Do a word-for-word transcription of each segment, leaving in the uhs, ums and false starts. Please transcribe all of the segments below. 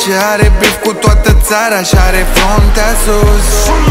trece, are bif cu toată țara și are fruntea sus.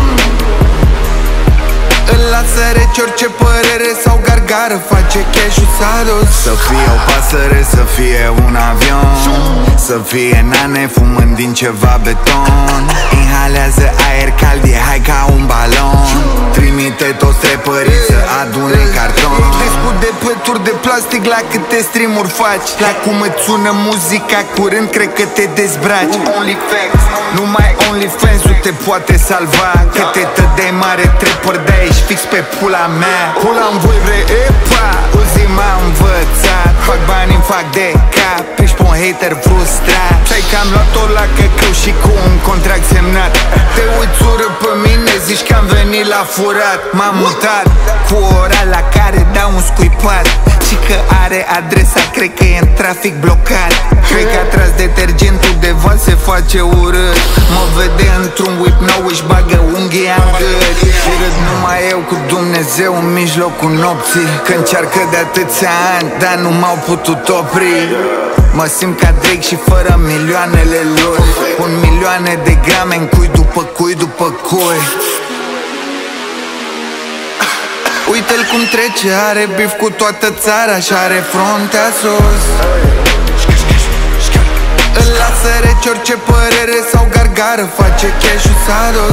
Îl lasă rece orice părere sau gargară, face cash-ul s-a dus. Să fie o pasăre, să fie un avion, să fie nane fumând din ceva beton. Inhalează aer cald, e hai ca un balon. Trimite toți trepării să adune carton. Descut de pături de plastic la câte streamuri faci. La cum îți sună muzica, curând cred că te dezbraci. OnlyFans, numai OnlyFans-ul te poate salva. Că te tădei mare trepări, de aici fix pe pula mea. Pula-mi voi vre, epa, o zi m-a învățat. Fac bani, îmi fac de cap, ești pe un hater frustrat. Ți-ai cam luat-o la căcău și cu un contract semnat. Te uiți urât pe mine, zici că am venit la furat. M-am mutat cu ora la care dau un scuipat. Și că are adresa, cred că e în trafic blocat. Cred că a tras detergentul de vas, se face urât. Mă vede într-un whip nou, își bagă unghia în gât. Și râd numai eu cu Dumnezeu în mijlocul nopții. Că încearcă de atâția ani, dar nu m-au putut opri. Mă simt ca Drake și fără milioanele lor. Pun milioane de grame în cui după cui după cui. Uite-l cum trece, are bif cu toată țara și are fruntea sus. Îl lasă rece orice părere sau gargară, face cash-ul s-a dus.